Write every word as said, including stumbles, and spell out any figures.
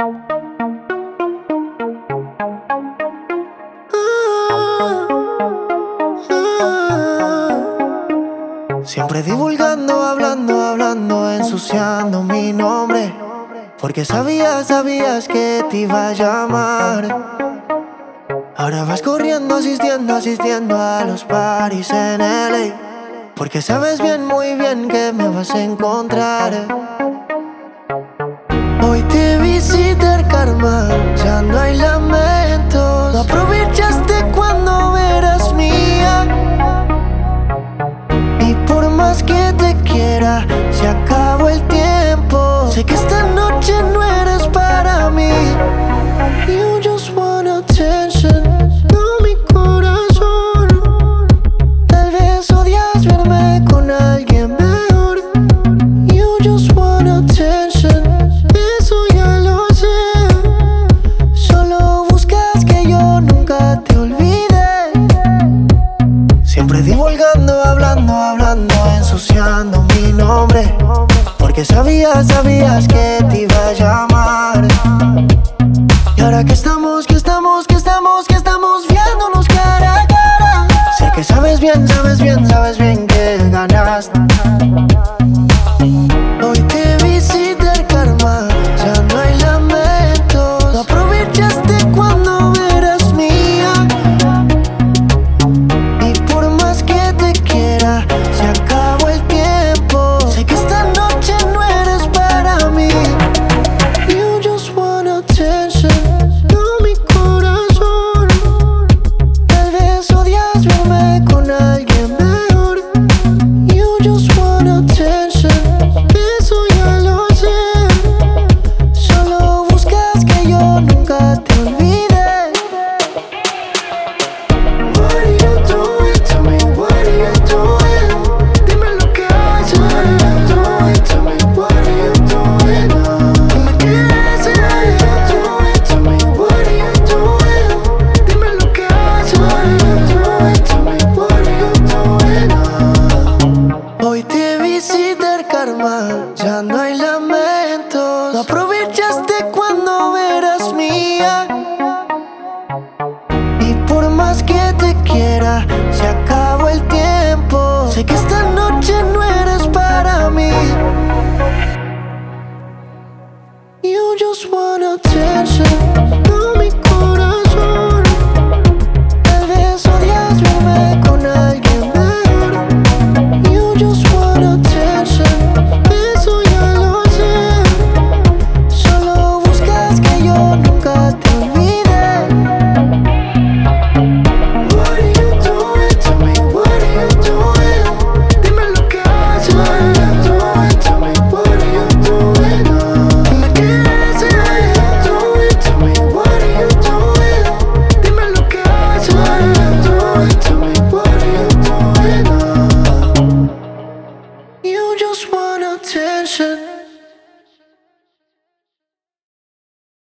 Siempre divulgando, hablando, hablando, ensuciando mi nombre. Porque sabías, sabías que te iba a llamar. Ahora vas corriendo, asistiendo, asistiendo a los parties en L A. Porque sabes bien, muy bien que me vas a encontrar. Hoy te visita el karma, ya no hay lamentos. No aprovechaste cuando eras mía. Y por más que te quiera, se acabó el tiempo. Sé que esta noche no eres para mí. You just want attention, no mi corazón. Tal vez odias verme con alguien mejor. You just want attention, eso ya lo sé. Solo buscas que yo nunca te olvide. Siempre divulgando, hablando, hablando, ensuciando mi nombre. Porque sabías, sabías que te iba a llamar. Y ahora que estamos, que estamos, que estamos, que estamos viéndonos cara a cara. Sé que sabes bien, sabes bien, sabes bien que ganaste. Hoy te visita el karma, ya no hay lamentos. No aprovechaste cuando eras mía. Y por más que te quiera, se acabó el tiempo. Sé que esta noche no eres para mí. You just want attention, no mi corazón. Tal vez odias verme con alguien mejor. You just want attention, eso ya lo sé. Solo buscas que yo nunca te olvide. What are you doing to me? What are you doing? Dime lo que haces. What are you doing to me? What are you doing? Dime qué haces. What are you doing to me? What are you doing? Dime lo que haces. What are you doing to me? What are you doing? Hoy te visita el karma, ya no hay lamentos. No aprovechaste cuando eras mía. Y por más que te quiera, se acabó el tiempo. Sé que esta noche no eres para mí. You just want attention, no mi corazón. Tal vez odias verme con alguien